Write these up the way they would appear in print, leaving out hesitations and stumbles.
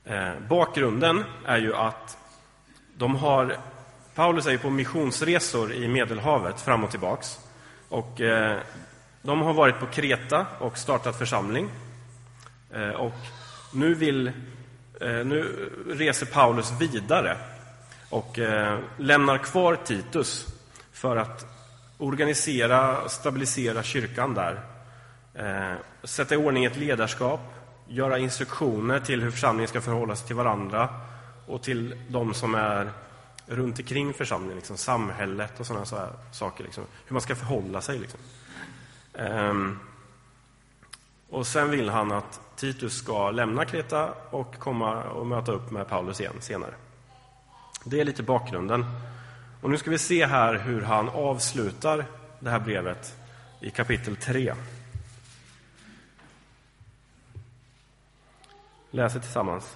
Bakgrunden är ju att Paulus är ju på missionsresor i Medelhavet fram och tillbaks. Och de har varit på Kreta och startat församling. Och nu reser Paulus vidare och lämnar kvar Titus för att organisera och stabilisera kyrkan där. Sätta i ordning ett ledarskap, göra instruktioner till hur församlingen ska förhålla sig till varandra och till de som är runt omkring församlingen, liksom samhället och sådana saker, liksom, hur man ska förhålla sig. Liksom. Och sen vill han att Titus ska lämna Kreta och komma och möta upp med Paulus igen senare. Det är lite bakgrunden. Och nu ska vi se här hur han avslutar det här brevet i kapitel 3. Läser tillsammans.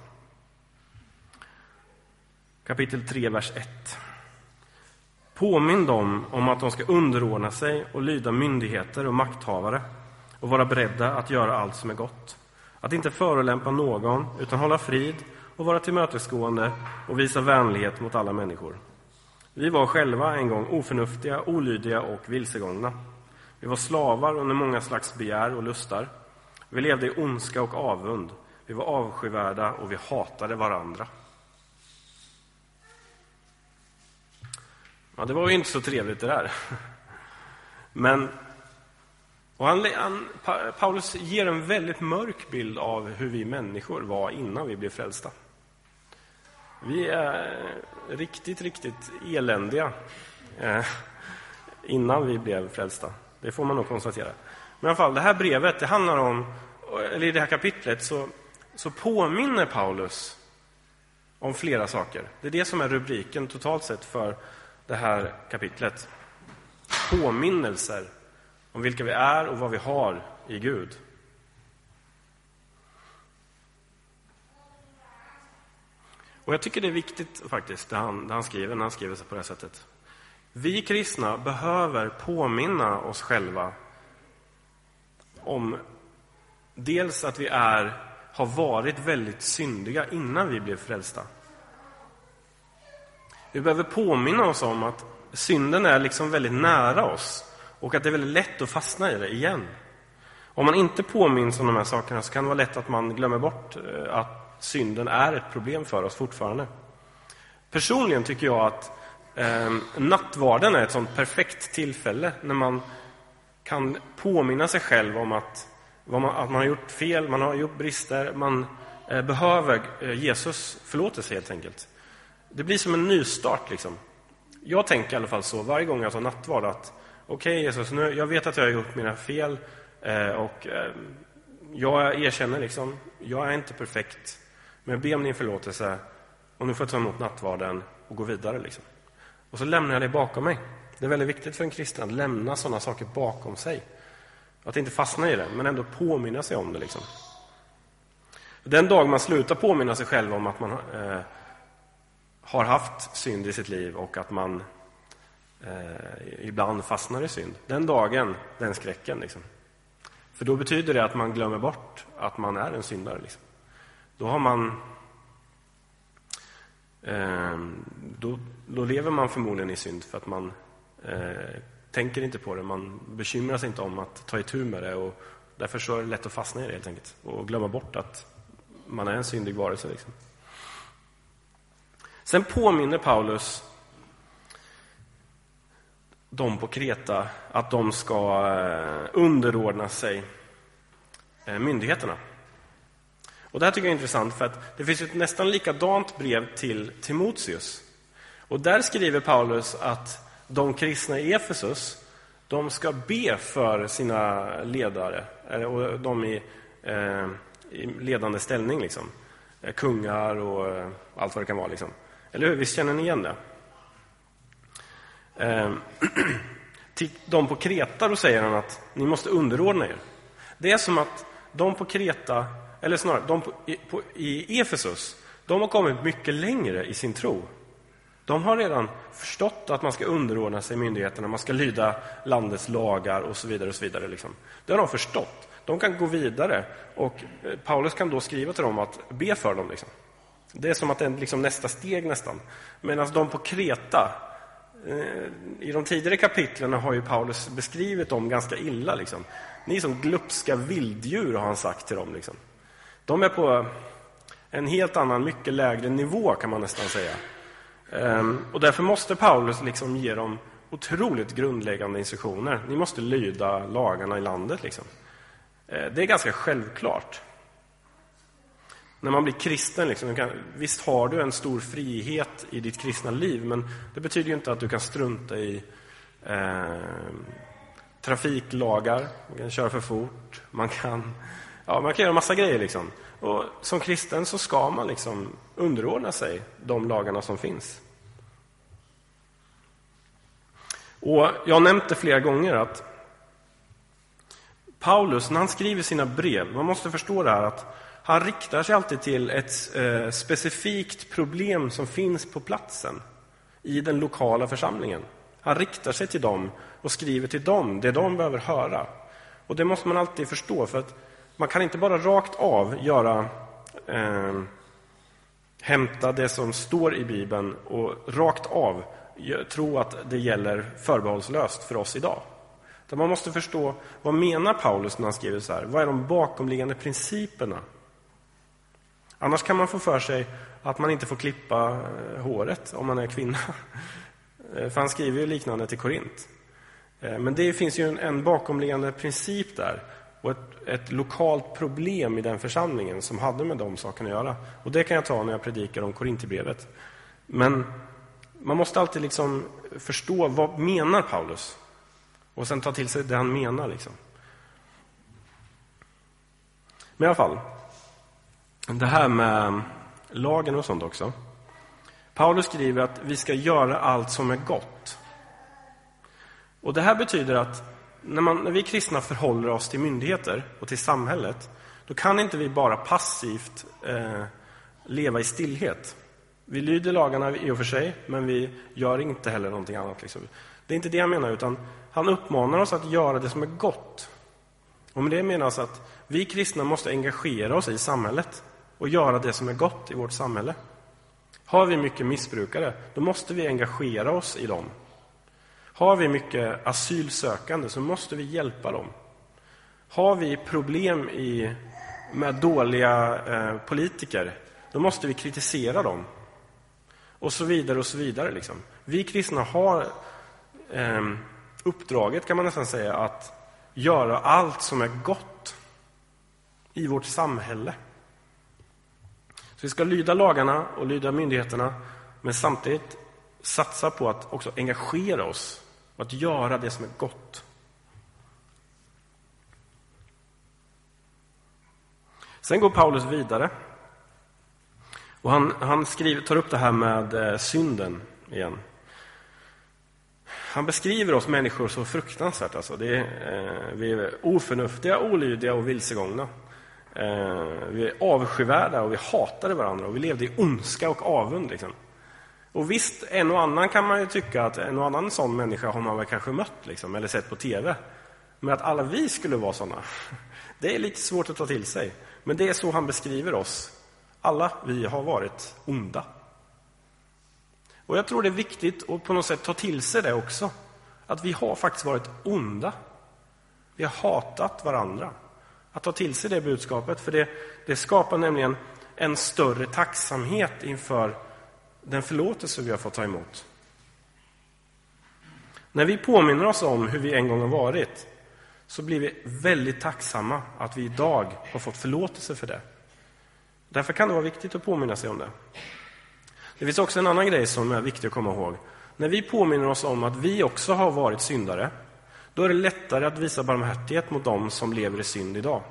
Kapitel 3, vers 1. Påminn dem om att de ska underordna sig och lyda myndigheter och makthavare och vara beredda att göra allt som är gott. Att inte förolämpa någon utan hålla frid och vara tillmötesgående och visa vänlighet mot alla människor. Vi var själva en gång oförnuftiga, olydiga och vilsegångna. Vi var slavar under många slags begär och lustar. Vi levde i ondska och avund. Vi var avskyvärda och vi hatade varandra. Ja, det var ju inte så trevligt det där. Men Paulus ger en väldigt mörk bild av hur vi människor var innan vi blev frälsta. Vi är riktigt eländiga innan vi blev frälsta. Det får man nog konstatera. Men i alla fall, det här brevet, det handlar om, eller i det här kapitlet så påminner Paulus om flera saker. Det är det som är rubriken totalt sett för det här kapitlet. Påminnelser om vilka vi är och vad vi har i Gud. Och jag tycker det är viktigt faktiskt det han skriver när han skriver sig på det här sättet. Vi kristna behöver påminna oss själva om dels att vi har varit väldigt syndiga innan vi blev frälsta. Vi behöver påminna oss om att synden är liksom väldigt nära oss och att det är väldigt lätt att fastna i det igen. Om man inte påminns om de här sakerna så kan det vara lätt att man glömmer bort att synden är ett problem för oss fortfarande. Personligen tycker jag att nattvarden är ett sånt perfekt tillfälle när man kan påminna sig själv om att man har gjort fel, man har gjort brister, man behöver Jesus förlåtelse helt enkelt. Det blir som en nystart liksom. Jag tänker i alla fall så varje gång jag tar nattvard att okej, Jesus, nu, jag vet att jag har gjort mina fel och jag erkänner liksom, jag är inte perfekt, men jag ber om din förlåtelse och nu får jag ta emot nattvarden och gå vidare liksom. Och så lämnar jag det bakom mig. Det är väldigt viktigt för en kristen att lämna sådana saker bakom sig. Att inte fastna i det, men ändå påminna sig om det liksom. Den dag man slutar påminna sig själv om att man har haft synd i sitt liv och att man ibland fastnar i synd. Den dagen, den skräcken liksom. För då betyder det att man glömmer bort att man är en syndare liksom. Då har man då lever man förmodligen i synd för att man tänker inte på det, man bekymrar sig inte om att ta itu med det och därför så är det lätt att fastna i det helt enkelt och glömma bort att man är en syndig varelse liksom. Sen påminner Paulus de på Kreta att de ska underordna sig myndigheterna. Och det här tycker jag är intressant för att det finns ett nästan likadant brev till Timoteus. Och där skriver Paulus att de kristna i Efesus, de ska be för sina ledare och de i ledande ställning liksom. Kungar och allt vad det kan vara liksom. Eller hur? Visst känner ni igen det? Till de på Kreta då säger han att ni måste underordna er. Det är som att de på Kreta, eller snarare de i Efesus, de har kommit mycket längre i sin tro. De har redan förstått att man ska underordna sig myndigheterna, man ska lyda landets lagar och så vidare liksom. Det har de förstått. De kan gå vidare och Paulus kan då skriva till dem att be för dem liksom. Det är som att det är liksom nästa steg nästan. Medan de på Kreta, i de tidigare kapitlen har ju Paulus beskrivit dem ganska illa. Liksom. Ni är som glupska vilddjur, har han sagt till dem. Liksom. De är på en helt annan, mycket lägre nivå kan man nästan säga. Och därför måste Paulus liksom ge dem otroligt grundläggande instruktioner. Ni måste lyda lagarna i landet. Liksom. Det är ganska självklart. När man blir kristen, liksom, visst har du en stor frihet i ditt kristna liv, men det betyder ju inte att du kan strunta i trafiklagar, man kan köra för fort, man kan göra massa grejer. Liksom. Och som kristen så ska man liksom underordna sig de lagarna som finns. Och jag har nämnt det flera gånger att Paulus, när han skriver sina brev, man måste förstå det här att han riktar sig alltid till ett specifikt problem som finns på platsen i den lokala församlingen. Han riktar sig till dem och skriver till dem det de behöver höra. Och det måste man alltid förstå, för att man kan inte bara rakt av hämta det som står i Bibeln och rakt av tro att det gäller förbehållslöst för oss idag. Så man måste förstå, vad menar Paulus när han skriver så här? Vad är de bakomliggande principerna? Annars kan man få för sig att man inte får klippa håret om man är kvinna. För han skriver ju liknande till Korint. Men det finns ju en bakomliggande princip där. Och ett lokalt problem i den församlingen som hade med de sakerna att göra. Och det kan jag ta när jag predikar om Korintierbrevet. Men man måste alltid liksom förstå, vad menar Paulus? Och sen ta till sig det han menar. Liksom. Men i alla fall, det här med lagen och sånt också. Paulus skriver att vi ska göra allt som är gott. Och det här betyder att när vi kristna förhåller oss till myndigheter och till samhället, då kan inte vi bara passivt leva i stillhet. Vi lyder lagarna i och för sig, men vi gör inte heller någonting annat. Liksom. Det är inte det han menar, utan han uppmanar oss att göra det som är gott. Och med det menas att vi kristna måste engagera oss i samhället och göra det som är gott i vårt samhälle. Har vi mycket missbrukare, då måste vi engagera oss i dem. Har vi mycket asylsökande, så måste vi hjälpa dem. Har vi problem med dåliga politiker, då måste vi kritisera dem. Och så vidare och så vidare. Liksom. Vi kristna har uppdraget, kan man nästan säga, att göra allt som är gott i vårt samhälle. Så vi ska lyda lagarna och lyda myndigheterna, men samtidigt satsa på att också engagera oss och att göra det som är gott. Sen går Paulus vidare. Och han tar upp det här med synden igen. Han beskriver oss människor så fruktansvärt. Alltså. Vi är oförnuftiga, olydiga och vilsegångna. Vi är avskyvärda och vi hatade varandra. Och vi levde i ondska och avund. Liksom. Och visst, en och annan kan man ju tycka att en och annan sån människa har man väl kanske mött. Liksom, eller sett på tv. Men att alla vi skulle vara såna, det är lite svårt att ta till sig. Men det är så han beskriver oss. Alla vi har varit onda. Och jag tror det är viktigt att på något sätt ta till sig det också. Att vi har faktiskt varit onda. Vi har hatat varandra. Att ta till sig det budskapet. För det skapar nämligen en större tacksamhet inför den förlåtelse vi har fått ta emot. När vi påminner oss om hur vi en gång har varit, så blir vi väldigt tacksamma att vi idag har fått förlåtelse för det. Därför kan det vara viktigt att påminna sig om det. Det finns också en annan grej som är viktig att komma ihåg. När vi påminner oss om att vi också har varit syndare, då är det lättare att visa barmhärtighet mot dem som lever i synd idag.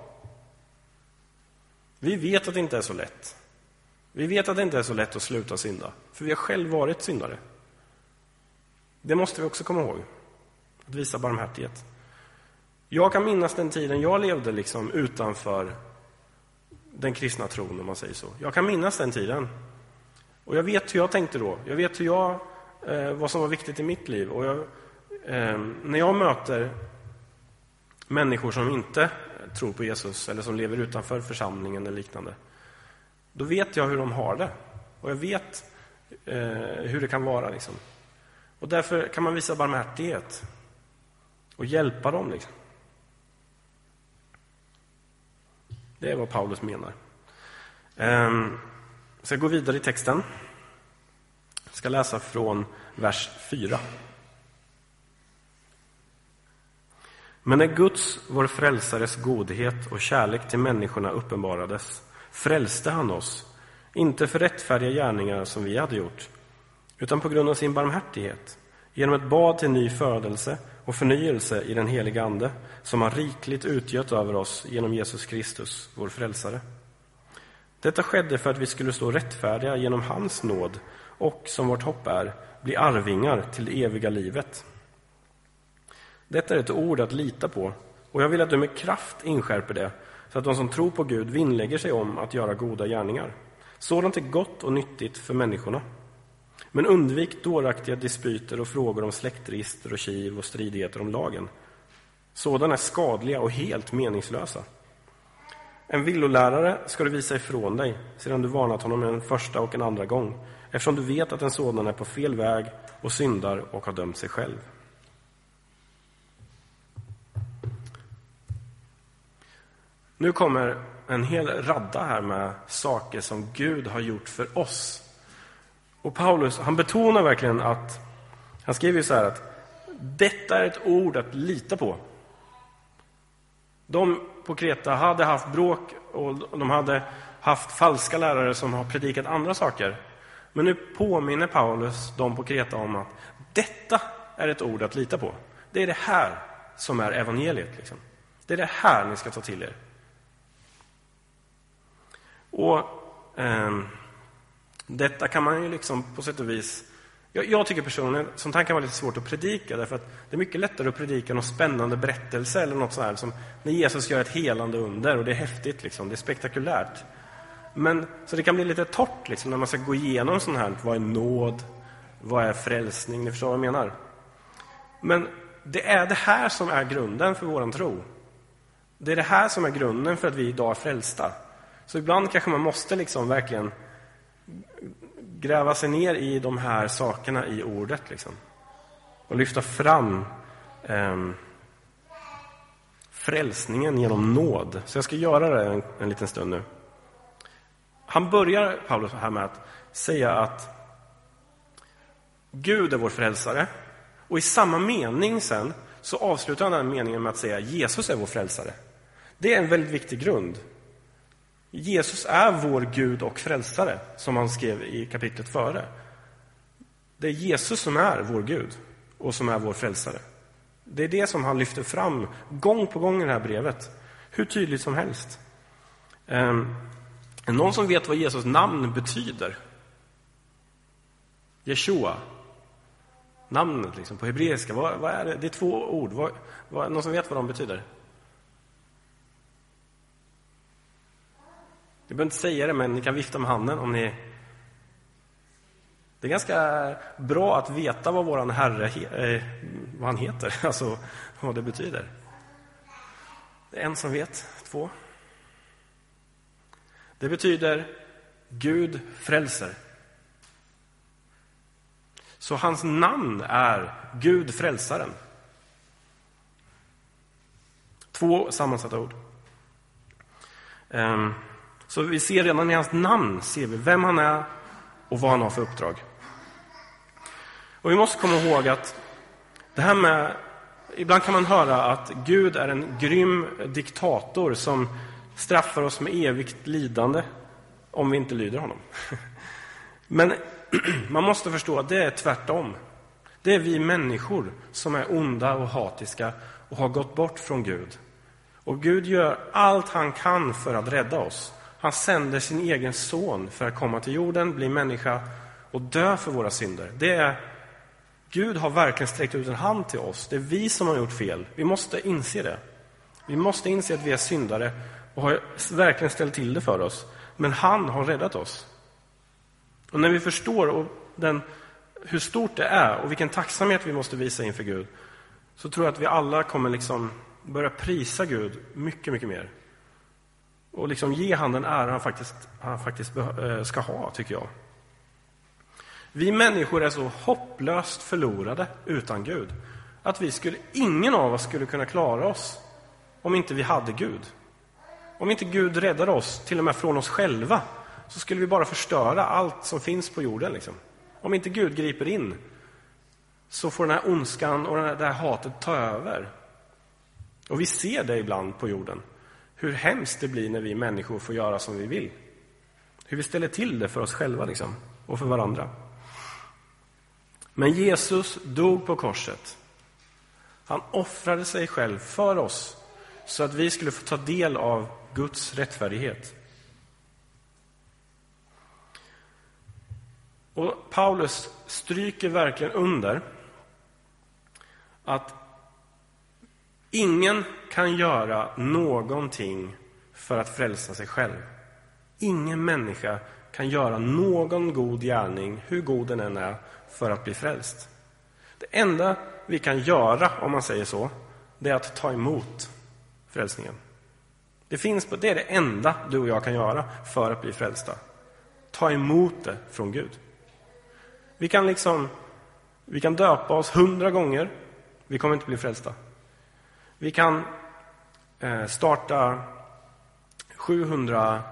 Vi vet att det inte är så lätt. Vi vet att det inte är så lätt att sluta synda. För vi har själv varit syndare. Det måste vi också komma ihåg. Att visa barmhärtighet. Jag kan minnas den tiden jag levde liksom utanför den kristna tron, om man säger så. Jag kan minnas den tiden. Och jag vet hur jag tänkte då. Jag vet vad som var viktigt i mitt liv. Och när jag möter människor som inte tror på Jesus eller som lever utanför församlingen eller liknande, då vet jag hur de har det. Och jag vet hur det kan vara. Liksom. Och därför kan man visa barmhärtighet och hjälpa dem. Liksom. Det är vad Paulus menar. Jag ska gå vidare i texten. Jag ska läsa från vers 4. Men när Guds, vår frälsares godhet och kärlek till människorna uppenbarades, frälste han oss, inte för rättfärdiga gärningar som vi hade gjort, utan på grund av sin barmhärtighet, genom ett bad till ny födelse och förnyelse i den heliga ande, som har rikligt utgött över oss genom Jesus Kristus, vår frälsare. Detta skedde för att vi skulle stå rättfärdiga genom hans nåd och, som vårt hopp är, bli arvingar till det eviga livet. Detta är ett ord att lita på, och jag vill att du med kraft inskärper det, så att de som tror på Gud vinnlägger sig om att göra goda gärningar. Sådant är gott och nyttigt för människorna. Men undvik dåraktiga dispyter och frågor om släktregister och kiv och stridigheter om lagen. Sådana är skadliga och helt meningslösa. En villolärare ska du visa ifrån dig, sedan du varnat honom en första och en andra gång, eftersom du vet att en sådan är på fel väg och syndar och har dömt sig själv. Nu kommer en hel radda här med saker som Gud har gjort för oss. Och Paulus, han betonar verkligen att, han skriver ju så här att detta är ett ord att lita på. De på Kreta hade haft bråk och de hade haft falska lärare som har predikat andra saker. Men nu påminner Paulus dem på Kreta om att detta är ett ord att lita på. Det är det här som är evangeliet. Liksom. Det är det här ni ska ta till er. Och detta kan man ju liksom på sätt och vis... Jag tycker personligen, sånt här kan vara lite svårt att predika, därför att det är mycket lättare att predika någon spännande berättelse eller något så här, som när Jesus gör ett helande under, och det är häftigt liksom, det är spektakulärt. Men så det kan bli lite torrt liksom, när man ska gå igenom sånt här, vad är nåd, vad är frälsning, ni förstår vad jag menar. Men det är det här som är grunden för våran tro. Det är det här som är grunden för att vi idag är frälsta. Så ibland kanske man måste liksom verkligen gräva sig ner i de här sakerna i ordet liksom. Och lyfta fram frälsningen genom nåd. Så jag ska göra det en liten stund nu. Han börjar, Paulus, här med att säga att Gud är vår frälsare. Och i samma mening sen så avslutar han den meningen med att säga Jesus är vår frälsare. Det är en väldigt viktig grund. Jesus är vår Gud och frälsare, som han skrev i kapitlet före. Det är Jesus som är vår Gud och som är vår frälsare. Det är det som han lyfter fram gång på gång i det här brevet. Hur tydligt som helst. Någon som vet vad Jesus namn betyder? Jeshua. Namnet liksom, på hebreiska. Vad är det? Det är 2 ord. Någon som vet vad de betyder? Jag behöver inte säga det, men ni kan vifta med handen om ni... Det är ganska bra att veta vad våran Herre vad han heter, alltså vad det betyder. Det är en som vet, 2. Det betyder Gud frälser. Så hans namn är Gud frälsaren. 2 sammansatta ord. Så vi ser redan i hans namn, ser vi vem han är och vad han har för uppdrag. Och vi måste komma ihåg att det här med, ibland kan man höra att Gud är en grym diktator som straffar oss med evigt lidande om vi inte lyder honom. Men man måste förstå att det är tvärtom. Det är vi människor som är onda och hatiska och har gått bort från Gud. Och Gud gör allt han kan för att rädda oss. Han sänder sin egen son för att komma till jorden, bli människa och dö för våra synder. Gud har verkligen sträckt ut en hand till oss. Det är vi som har gjort fel. Vi måste inse det. Vi måste inse att vi är syndare och har verkligen ställt till det för oss. Men han har räddat oss. Och när vi förstår hur stort det är och vilken tacksamhet vi måste visa inför Gud, så tror jag att vi alla kommer liksom börja prisa Gud mycket, mycket mer. Och liksom ge han den ära han faktiskt ska ha, tycker jag. Vi människor är så hopplöst förlorade utan Gud att ingen av oss skulle kunna klara oss om inte vi hade Gud. Om inte Gud räddade oss, till och med från oss själva, så skulle vi bara förstöra allt som finns på jorden. Liksom. Om inte Gud griper in så får den här ondskan och det här hatet ta över. Och vi ser det ibland på jorden. Hur hemskt det blir när vi människor får göra som vi vill. Hur vi ställer till det för oss själva liksom, och för varandra. Men Jesus dog på korset. Han offrade sig själv för oss så att vi skulle få ta del av Guds rättfärdighet. Och Paulus stryker verkligen under att ingen kan göra någonting för att frälsa sig själv. Ingen människa kan göra någon god gärning, hur god den än är, för att bli frälst. Det enda vi kan göra, om man säger så, det är att ta emot frälsningen. Det är det enda du och jag kan göra för att bli frälsta. Ta emot det från Gud. Vi kan döpa oss 100 gånger. Vi kommer inte bli frälsta. Vi kan starta 700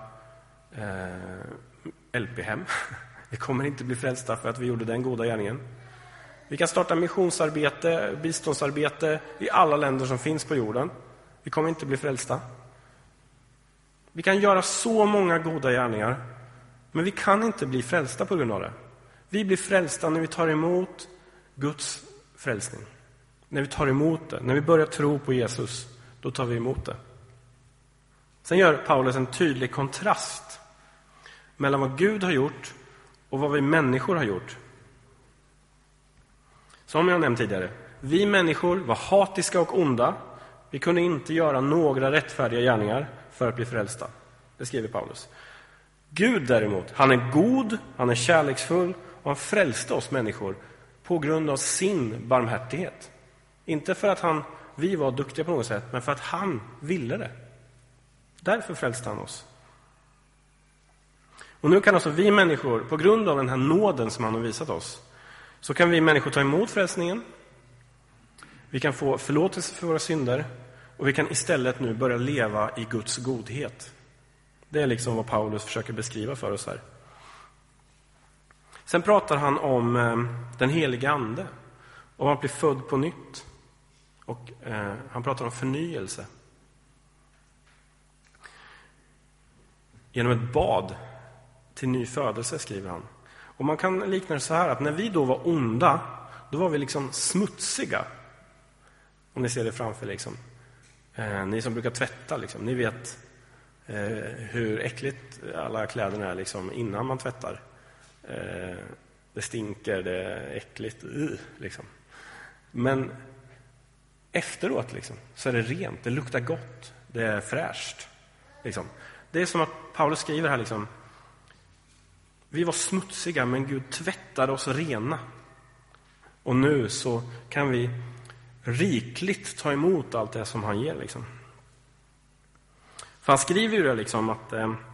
LP-hem. Vi kommer inte bli frälsta för att vi gjorde den goda gärningen. Vi kan starta missionsarbete, biståndsarbete i alla länder som finns på jorden. Vi kommer inte bli frälsta. Vi kan göra så många goda gärningar, men vi kan inte bli frälsta på grund av det. Vi blir frälsta när vi tar emot Guds frälsning. När vi tar emot det, när vi börjar tro på Jesus, då tar vi emot det. Sen gör Paulus en tydlig kontrast mellan vad Gud har gjort och vad vi människor har gjort. Som jag nämnt tidigare, vi människor var hatiska och onda. Vi kunde inte göra några rättfärdiga gärningar för att bli frälsta. Det skriver Paulus. Gud däremot, han är god, han är kärleksfull och han frälste oss människor på grund av sin barmhärtighet. Inte för att vi var duktiga på något sätt, men för att han ville det. Därför frälste han oss. Och nu kan alltså vi människor, på grund av den här nåden som han har visat oss, så kan vi människor ta emot frälsningen. Vi kan få förlåtelse för våra synder. Och vi kan istället nu börja leva i Guds godhet. Det är liksom vad Paulus försöker beskriva för oss här. Sen pratar han om den heliga ande. Och att bli född på nytt. Och han pratar om förnyelse. Genom ett bad till ny födelse, skriver han. Och man kan likna det så här, att när vi då var onda, då var vi liksom smutsiga. Om ni ser det framför liksom. Ni som brukar tvätta liksom, ni vet hur äckligt alla kläderna är liksom innan man tvättar. Det stinker, det är äckligt liksom. Men efteråt liksom, så är det rent, det luktar gott, det är fräscht liksom. Det är som att Paulus skriver här liksom, vi var smutsiga men Gud tvättade oss rena. Och nu så kan vi rikligt ta emot allt det som han ger liksom. För han skriver ju det liksom att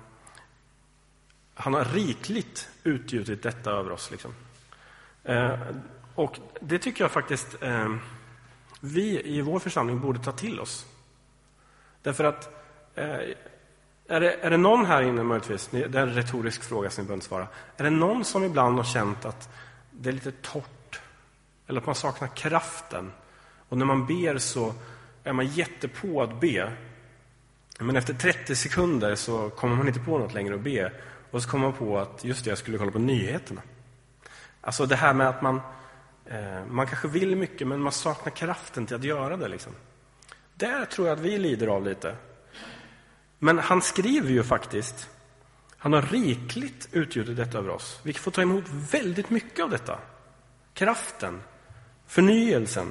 han har rikligt utgjutit detta över oss liksom. Och det tycker jag faktiskt vi i vår församling borde ta till oss. Därför att är det någon här inne möjligtvis, det är en retorisk fråga som ni behöver inte svara. Är det någon som ibland har känt att det är lite torrt eller att man saknar kraften? Och när man ber så är man jättepå att be. Men efter 30 sekunder så kommer man inte på något längre att be. Och så kommer man på att just det, jag skulle kolla på nyheterna. Alltså det här med att man kanske vill mycket men man saknar kraften till att göra det liksom. Där tror jag att vi lider av lite. Men han skriver ju faktiskt, han har rikligt utgjutit detta över oss. Vi får ta emot väldigt mycket av detta. Kraften, förnyelsen.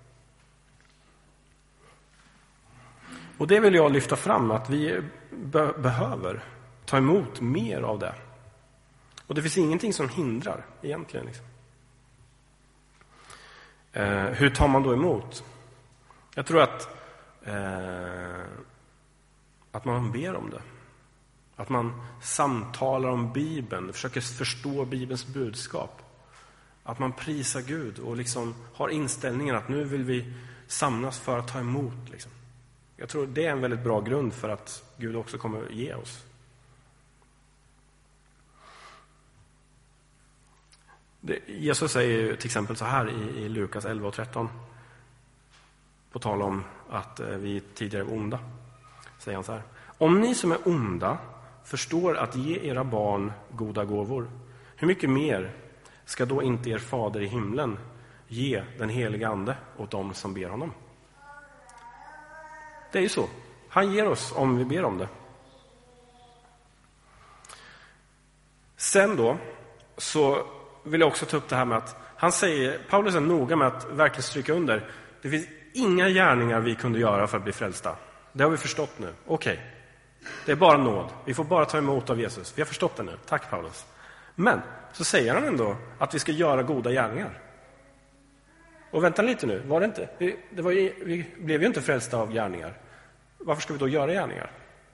Och det vill jag lyfta fram, att vi behöver ta emot mer av det. Och det finns ingenting som hindrar egentligen. Liksom. Hur tar man då emot? Jag tror att man ber om det. Att man samtalar om Bibeln, försöker förstå Bibelns budskap. Att man prisar Gud och liksom har inställningen att nu vill vi samlas för att ta emot. Liksom. Jag tror det är en väldigt bra grund för att Gud också kommer ge oss. Jesus säger till exempel så här i Lukas 11 och 13. På tal om att vi tidigare var onda. Säger han så här. Om ni som är onda förstår att ge era barn goda gåvor, hur mycket mer ska då inte er fader i himlen ge den heliga ande åt dem som ber honom? Det är ju så. Han ger oss om vi ber om det. Sen då så vill jag också ta upp det här med att han säger, Paulus är noga med att verkligen stryka under. Det finns inga gärningar vi kunde göra för att bli frälsta. Det har vi förstått nu. Okej. Det är bara nåd. Vi får bara ta emot av Jesus. Vi har förstått det nu. Tack Paulus. Men så säger han ändå att vi ska göra goda gärningar. Och vänta lite nu. Var det inte? Vi blev ju inte frälsta av gärningar. Varför ska vi då göra gärningar?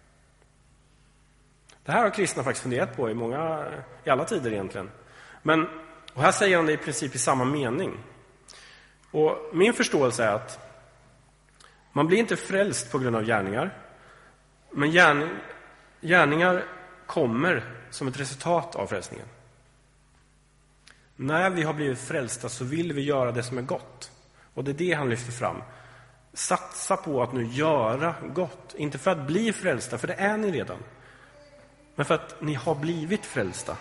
Det här har kristna faktiskt funderat på i alla tider egentligen. Och här säger han det i princip i samma mening. Och min förståelse är att man blir inte frälst på grund av gärningar. Men gärningar kommer som ett resultat av frälsningen. När vi har blivit frälsta så vill vi göra det som är gott. Och det är det han lyfter fram. Satsa på att nu göra gott. Inte för att bli frälsta, för det är ni redan. Men för att ni har blivit frälsta.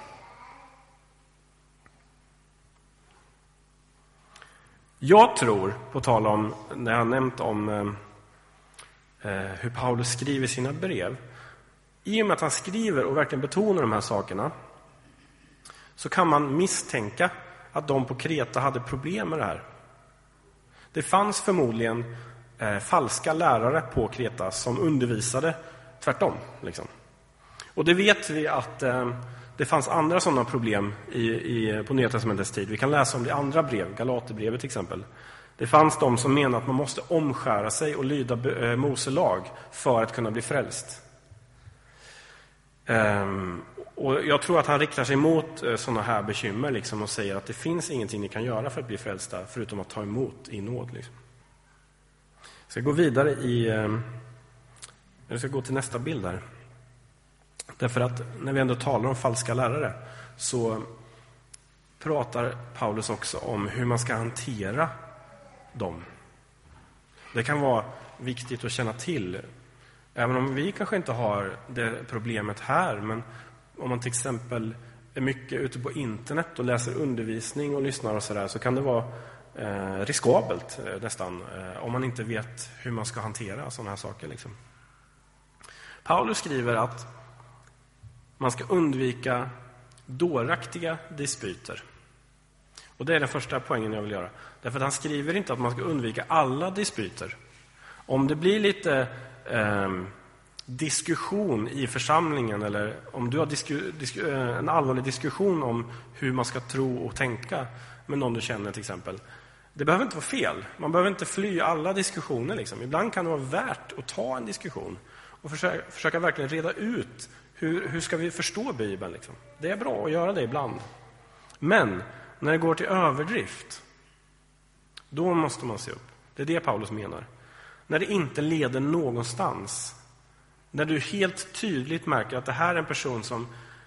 Jag tror, på tal om när jag nämnt om hur Paulus skriver sina brev. I och med att han skriver och verkligen betonar de här sakerna så kan man misstänka att de på Kreta hade problem med det här. Det fanns förmodligen falska lärare på Kreta som undervisade tvärtom. Liksom. Och det vet vi att det fanns andra sådana problem på Nya testamentets tid. Vi kan läsa om det i andra brev, Galaterbrevet till exempel. Det fanns de som menade att man måste omskära sig och lyda Mose lag för att kunna bli frälst. Och jag tror att han riktar sig mot sådana här bekymmer liksom, och säger att det finns ingenting ni kan göra för att bli frälsta förutom att ta emot i nåd. Liksom. Jag ska gå vidare jag ska gå till nästa bild här. Därför att när vi ändå talar om falska lärare så pratar Paulus också om hur man ska hantera dem. Det kan vara viktigt att känna till. Även om vi kanske inte har det problemet här. Men om man till exempel är mycket ute på internet och läser undervisning och lyssnar och sådär, så kan det vara riskabelt nästan. Om man inte vet hur man ska hantera sådana här saker. Liksom. Paulus skriver att man ska undvika dåraktiga dispyter. Och det är den första poängen jag vill göra. Därför att han skriver inte att man ska undvika alla dispyter. Om det blir lite diskussion i församlingen, eller om du har en allvarlig diskussion om hur man ska tro och tänka med någon du känner till exempel. Det behöver inte vara fel. Man behöver inte fly alla diskussioner. Liksom. Ibland kan det vara värt att ta en diskussion och försöka verkligen reda ut hur ska vi förstå Bibeln. Liksom. Det är bra att göra det ibland. Men när det går till överdrift, då måste man se upp. Det är det Paulus menar. När det inte leder någonstans. När du helt tydligt märker att det här är en person som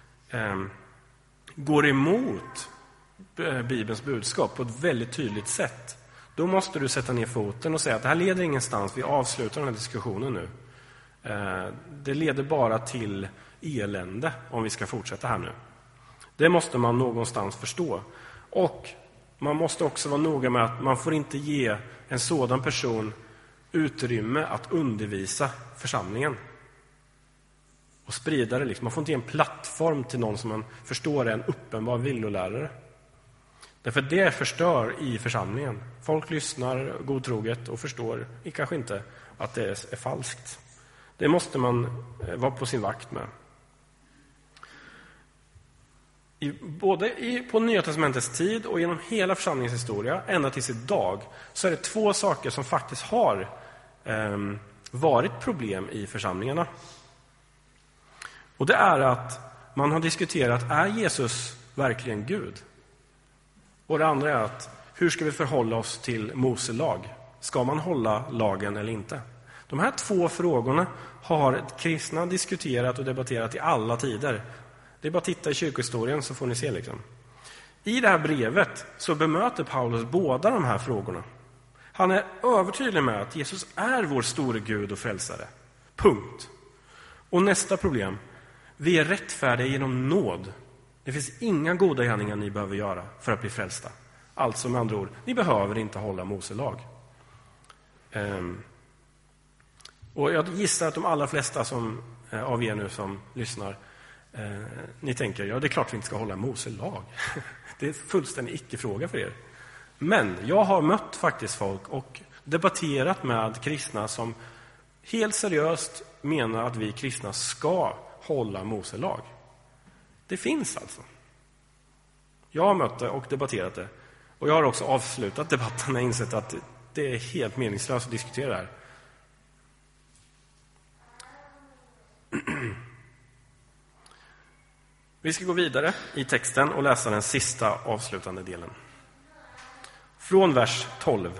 går emot Bibelns budskap på ett väldigt tydligt sätt. Då måste du sätta ner foten och säga att det här leder ingenstans. Vi avslutar den här diskussionen nu. Det leder bara till elände om vi ska fortsätta här nu. Det måste man någonstans förstå. Och man måste också vara noga med att man får inte ge en sådan person utrymme att undervisa församlingen. Och sprida det. Liksom. Man får inte ge en plattform till någon som man förstår är en uppenbar villolärare. Därför det förstör i församlingen. Folk lyssnar godtroget och förstår kanske inte att det är falskt. Det måste man vara på sin vakt med. På Nya testamentets tid och genom hela församlingens historia, ända tills idag, så är det två saker som faktiskt har varit problem i församlingarna. Och det är att man har diskuterat, är Jesus verkligen Gud? Och det andra är att hur ska vi förhålla oss till Mose lag? Ska man hålla lagen eller inte? De här 2 frågorna har kristna diskuterat och debatterat i alla tider. Det är bara att titta i kyrkohistorien så får ni se liksom. I det här brevet så bemöter Paulus båda de här frågorna. Han är övertydlig med att Jesus är vår store Gud och frälsare. Punkt. Och nästa problem. Vi är rättfärdiga genom nåd. Det finns inga goda gärningar ni behöver göra för att bli frälsta. Alltså med andra ord, ni behöver inte hålla Mose lag. Och jag gissar att de allra flesta av er nu som lyssnar, ni tänker, ja det är klart vi inte ska hålla Mose lag. Det är en fullständig icke-fråga för er. Men jag har mött faktiskt folk och debatterat med kristna som helt seriöst menar att vi kristna ska hålla Mose lag. Det finns alltså. Jag har mött det och debatterat det. Och jag har också avslutat debatten och insett att det är helt meningslöst att diskutera det här. Vi ska gå vidare i texten och läsa den sista avslutande delen. Från vers 12.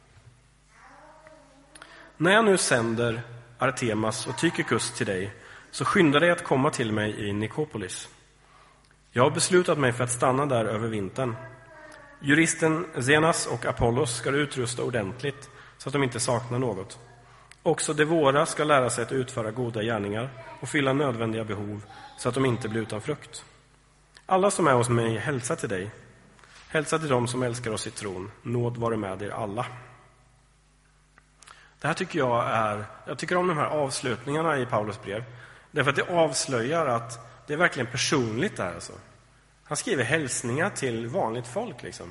När jag nu sänder Artemas och Tychicus till dig, så skynda dig att komma till mig i Nikopolis. Jag har beslutat mig för att stanna där över vintern. Juristen Zenas och Apollos ska utrusta ordentligt så att de inte saknar något. Också de våra ska lära sig att utföra goda gärningar och fylla nödvändiga behov så att de inte blir utan frukt. Alla som är hos mig hälsar till dig. Hälsa till dem som älskar oss i tron. Nåd vare med er alla. Det här tycker jag tycker om de här avslutningarna i Paulus brev. Därför att det avslöjar att det är verkligen personligt där alltså. Han skriver hälsningar till vanligt folk liksom.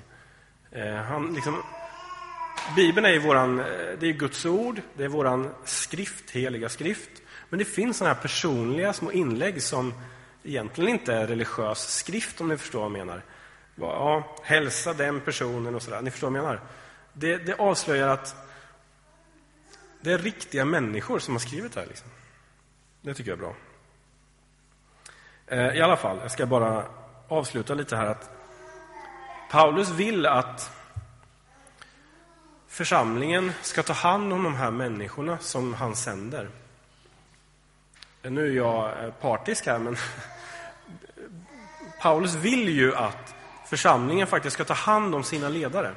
Bibeln är ju det är Guds ord, det är våran skrift, heliga skrift. Men det finns såna här personliga små inlägg som egentligen inte är religiös skrift, om ni förstår vad jag menar. Ja, hälsa den personen och sådär. Ni förstår vad jag menar. Det avslöjar att det är riktiga människor som har skrivit det här liksom. Det tycker jag är bra. I alla fall, jag ska bara avsluta lite här att Paulus vill att församlingen ska ta hand om de här människorna som han sänder. Nu är jag partisk här, men Paulus vill ju att församlingen faktiskt ska ta hand om sina ledare.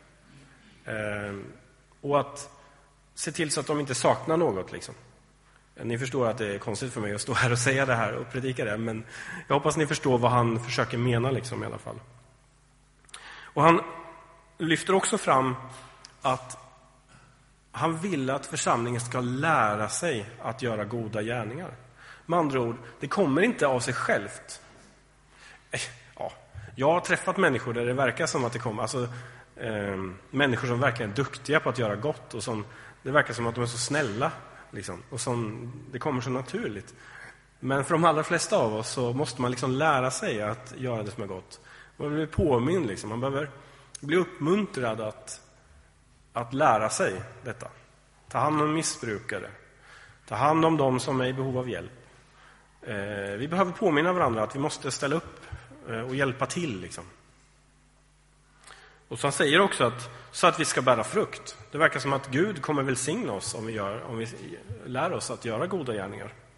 Och att se till så att de inte saknar något liksom. Ni förstår att det är konstigt för mig att stå här och säga det här och predika det, men jag hoppas ni förstår vad han försöker mena liksom i alla fall. Och han lyfter också fram att han vill att församlingen ska lära sig att göra goda gärningar. Med andra ord, det kommer inte av sig självt. Ja, jag har träffat människor där det verkar som att det kommer, alltså människor som verkligen är duktiga på att göra gott och som det verkar som att de är så snälla liksom, och som det kommer så naturligt. Men för de allra flesta av oss så måste man liksom lära sig att göra det som är gott. Man blir påmind liksom, man behöver bli uppmuntrad att lära sig detta. Ta hand om missbrukare. Ta hand om dem som är i behov av hjälp. Vi behöver påminna varandra att vi måste ställa upp och hjälpa till liksom. Och så han säger också så att vi ska bära frukt. Det verkar som att Gud kommer välsigna oss om vi lär oss att göra goda gärningar.